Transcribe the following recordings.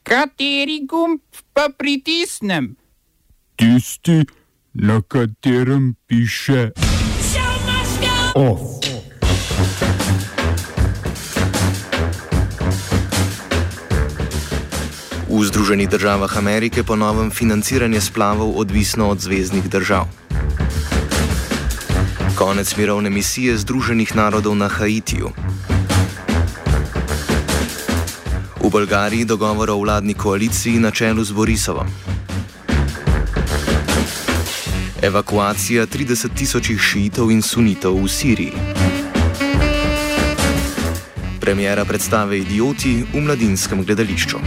Kateri gumb pa pritisnem? Tisti, na katerem piše OF. V Združenih državah Amerike po novem financiranje splavov odvisno od zveznih držav. Konec mirovne misije Združenih narodov na Haitiju. V Bolgariji dogovor o vladni koaliciji na čelu z Borisovom. Evakuacija 30 tisočih šiitov in sunitov v Siriji. Premiera predstave Idioti v Mladinskem gledališču.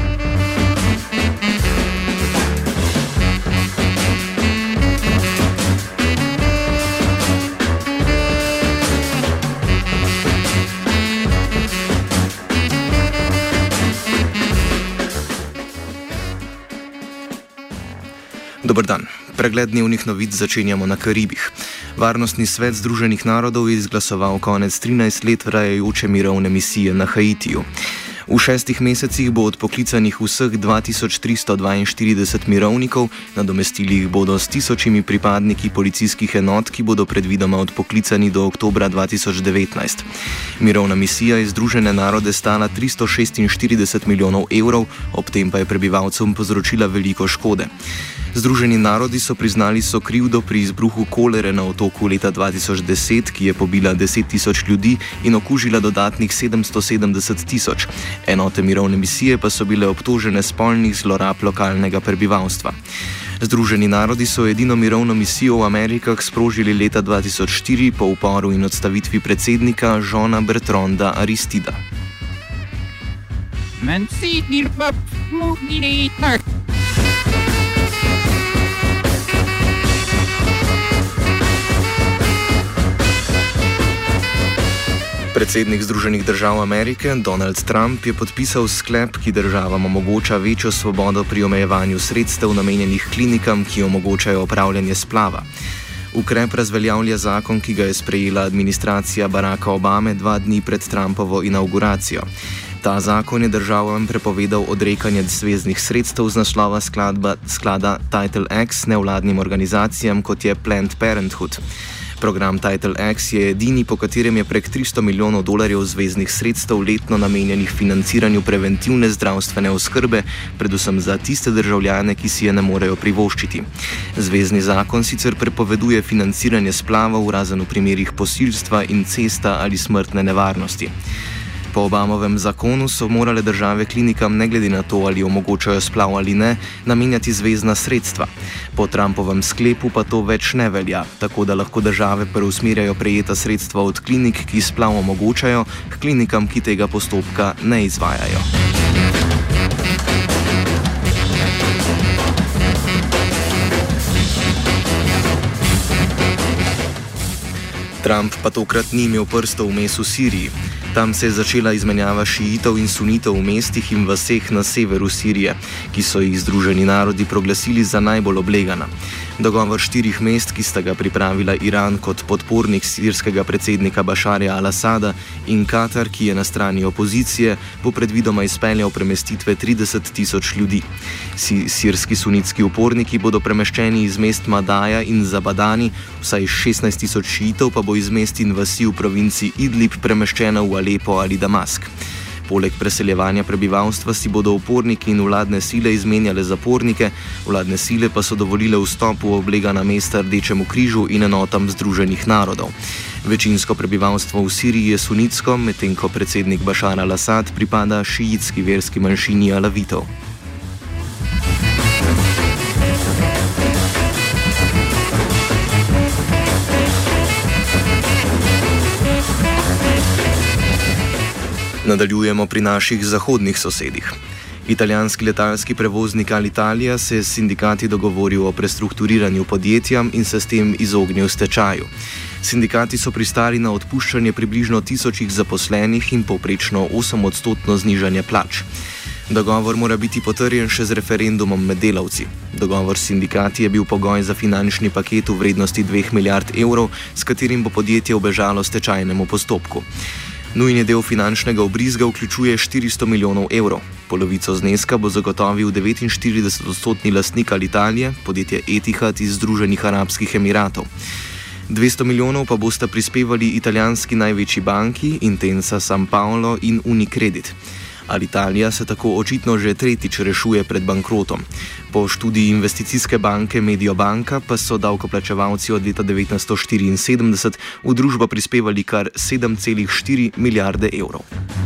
Dober dan. Pregled dnevnih novic začenjamo na Karibih. Varnostni svet Združenih narodov je izglasoval konec 13 let trajajoče mirovne misije na Haitiju. V 6 mesecih bo odpoklicanih vseh 2342 mirovnikov, nadomestili jih bodo s tisočimi pripadniki policijskih enot, ki bodo predvidoma odpoklicani do oktobra 2019. Mirovna misija je Združene narode stala 346 milijonov evrov, ob tem pa je prebivalcem povzročila veliko škode. Združeni narodi so priznali sokrivdo pri izbruhu kolere na otoku leta 2010, ki je pobila 10 tisoč ljudi in okužila dodatnih 770 tisoč. Enote mirovne misije pa so bile obtožene spolnih zlorab lokalnega prebivalstva. Združeni narodi so edino mirovno misijo v Amerikah sprožili leta 2004 po uporu in odstavitvi predsednika Johna Bertronda Aristida. Predsednik Združenih držav Amerike Donald Trump je podpisal sklep, ki državam omogoča večjo svobodo pri omejevanju sredstev namenjenih klinikam, ki omogočajo opravljanje splava. Ukrep razveljavlja zakon, ki ga je sprejela administracija Baracka Obame 2 dni pred Trumpovo inavguracijo. Ta zakon je državam prepovedal odrekanje zveznih sredstev z naslova sklada Title X nevladnim organizacijam, kot je Planned Parenthood. Program Title X je edini, po katerem je prek $300 milijonov zveznih sredstev letno namenjenih financiranju preventivne zdravstvene oskrbe, predvsem za tiste državljane, ki si je ne morejo privoščiti. Zvezni zakon sicer prepoveduje financiranje splavov, razen v primerih posilstva, incesta ali smrtne nevarnosti. Po Obamovem zakonu so morale države klinikam, ne glede na to, ali omogočajo splav ali ne, namenjati zvezna sredstva. Po Trumpovem sklepu pa to več ne velja, tako da lahko države preusmerjajo prejeta sredstva od klinik, ki splav omogočajo, k klinikam, ki tega postopka ne izvajajo. Trump pa tokrat ni imel prstov vmes v Siriji. Tam se je začela izmenjava šiitov in sunitov v mestih in vaseh na severu Sirije, ki so jih Združeni narodi proglasili za najbolj oblegana. Dogovor 4 mest, ki sta ga pripravila Iran kot podpornik sirskega predsednika Bašarja al-Asada in Katar, ki je na strani opozicije, bo predvidoma izpeljal premestitve 30 tisoč ljudi. Sirski sunitski uporniki bodo premeščeni iz mest Madaja in Zabadani, vsaj 16 tisoč šiitov pa bo iz mest in vasi v provinci Idlib premeščena v Alepo ali Damask. Poleg preseljevanja prebivalstva si bodo uporniki in vladne sile izmenjale zapornike, vladne sile pa so dovolile vstop v oblegana mesta Rdečemu križu in enotam Združenih narodov. Večinsko prebivalstvo v Siriji je sunitsko, medtem ko predsednik Bašar al-Asad pripada šiitski verski manjšini alavitov. Nadaljujemo pri naših zahodnih sosedih. Italijanski letalski prevoznik Alitalia se je s sindikati dogovoril o prestrukturiranju podjetja in se s tem izognil stečaju. Sindikati so pristali na odpuščanje približno 1000 zaposlenih in povprečno 8% znižanje plač. Dogovor mora biti potrjen še z referendumom med delavci. Dogovor s sindikati je bil pogoj za finančni paket v vrednosti 2 milijard evrov, s katerim bo podjetje ubežalo stečajnemu postopku. Nujni del finančnega obrizga vključuje 400 milijonov evrov. Polovico zneska bo zagotovil 49% lastnik Alitalije, podjetje Etihad iz Združenih arabskih emiratov. 200 milijonov pa bosta prispevali italijanski največji banki Intesa San Paolo in Unicredit. Alitalija se tako očitno že tretjič rešuje pred bankrotom. Po študiji investicijske banke Mediobanca pa so davkoplačevalci od leta 1974 v družbo prispevali kar 7,4 milijarde evrov.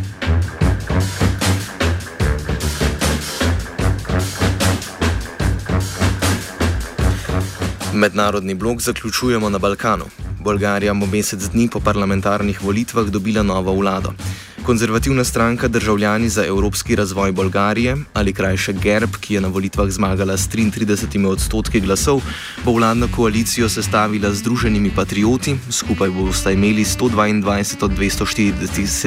Mednarodni blok zaključujemo na Balkanu. Bolgarija bo mesec dni po parlamentarnih volitvah dobila novo vlado. Konzervativna stranka Državljani za evropski razvoj Bolgarije, ali krajše GERB, ki je na volitvah zmagala s 33% glasov, bo vladno koalicijo sestavila z Združenimi patrioti, skupaj bosta imeli 122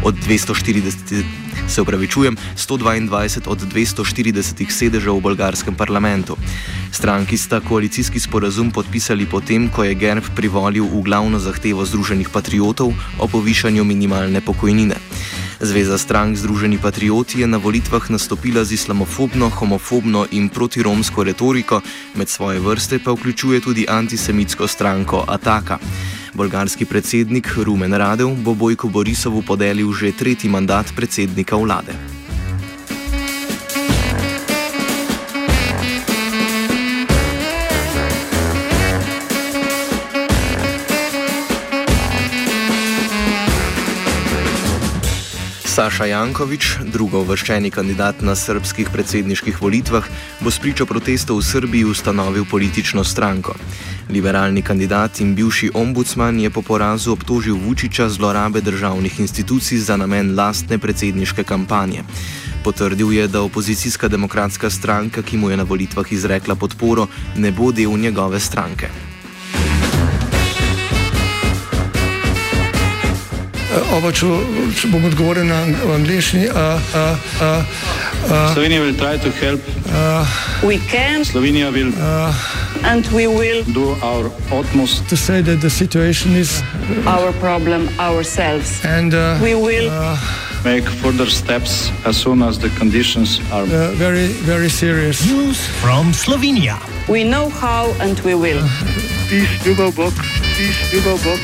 od 240 sedežev v bolgarskem parlamentu. Stranki sta koalicijski sporazum podpisali potem, ko je GERB privolil v glavno zahtevo Združenih patriotov o povišanju minimalne pokojnine. Zveza strank Združeni patrioti je na volitvah nastopila z islamofobno, homofobno in protiromsko retoriko, med svoje vrste pa vključuje tudi antisemitsko stranko Ataka. Bolgarski predsednik Rumen Radev bo Bojku Borisovu podelil že tretji mandat predsednika vlade. Saša Janković, drugouvrščeni kandidat na srbskih predsedniških volitvah, bo spričo protestov v Srbiji ustanovil politično stranko. Liberalni kandidat in bivši ombudsman je po porazu obtožil Vučića zlorabe državnih institucij za namen lastne predsedniške kampanje. Potrdil je, da opozicijska demokratska stranka, ki mu je na volitvah izrekla podporo, ne bo del njegove stranke. Če bom odgovoril na angliški. Slovenija will try to help. We can. Slovenija will. And we will do our utmost to say that the situation is our problem ourselves. And we will make further steps as soon as the conditions are very, very serious. News from Slovenia. We know how and we will. Peace, ljubav, Bog. Peace, ljubav, Bog.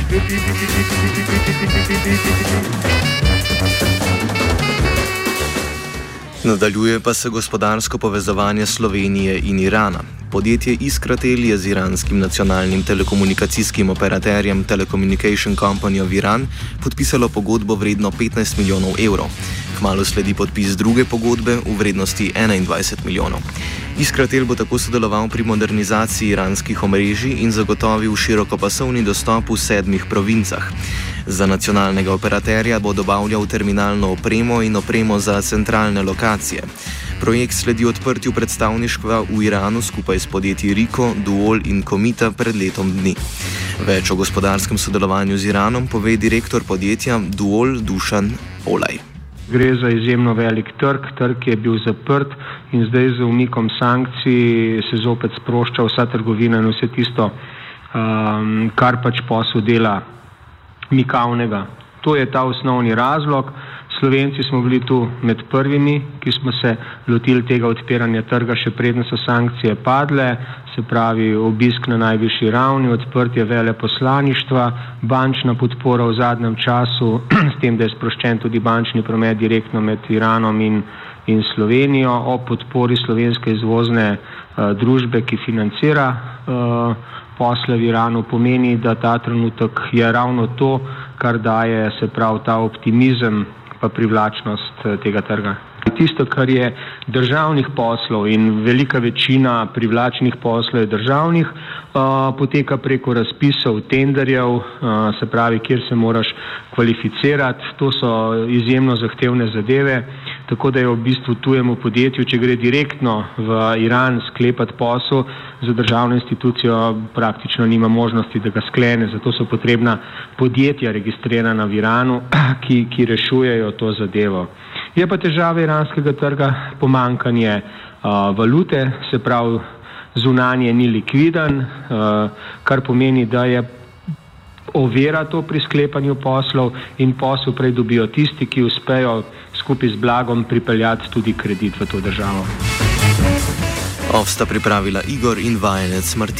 Nadaljuje pa se gospodarsko povezovanje Slovenije in Irana. Podjetje Iskratel je z iranskim nacionalnim telekomunikacijskim operaterjem Telecommunication Company of Iran podpisalo pogodbo vredno 15 milijonov evrov. Kmalu sledi podpis druge pogodbe v vrednosti 21 milijonov. Iskratel bo tako sodeloval pri modernizaciji iranskih omrežij in zagotovil širokopasovni dostop v 7 provincah. Za nacionalnega operaterja bo dobavljal terminalno opremo in opremo za centralne lokacije. Projekt sledi odprtju predstavništva v Iranu skupaj s podjetji Rico, Duol in Komita pred letom dni. Več o gospodarskem sodelovanju z Iranom pove direktor podjetja Duol Dušan Olaj. Gre za izjemno velik trg je bil zaprt in zdaj z umikom sankcij se zopet sprošča vsa trgovina in vse tisto, kar pač posel dela mikavnega. To je ta osnovni razlog. Slovenci smo bili tu med prvimi, ki smo se lotili tega odpiranja trga še preden so sankcije padle, se pravi obisk na najvišji ravni, odprtje veleposlaništva, bančna podpora v zadnjem času, s tem, da je sproščen tudi bančni promet direktno med Iranom in Slovenijo, o podpori slovenske izvozne družbe, ki financira posle v Iranu, pomeni, da ta trenutek je ravno to, kar daje, se pravi, ta optimizem pa privlačnost tega trga. Tisto, kar je državnih poslov in velika večina privlačnih poslov je državnih, poteka preko razpisov, tenderjev, se pravi, kjer se moraš kvalificirati. To so izjemno zahtevne zadeve, tako da je v bistvu tujemu podjetju, če gre direktno v Iran sklepati posel za državno institucijo, praktično nima možnosti, da ga sklene, zato so potrebna podjetja registrirana v Iranu, ki rešujejo to zadevo. Je pa težava iranskega trga pomanjkanje valute, se pravi zunanje ni likviden, kar pomeni, da je ovira to pri sklepanju poslov in posel prej dobijo tisti, ki uspejo skupaj z blagom pripeljati tudi kredit v to državo. Sta pripravila Igor in vajenec Martin.